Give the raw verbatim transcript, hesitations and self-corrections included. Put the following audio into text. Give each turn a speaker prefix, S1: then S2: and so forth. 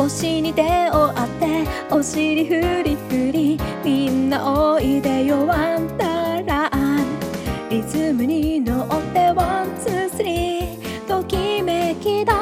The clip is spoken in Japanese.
S1: 腰に手を当てお尻フリフリ、みんなおいでよワンダーラン、リズムに乗ってワンツースリー、ときめきだ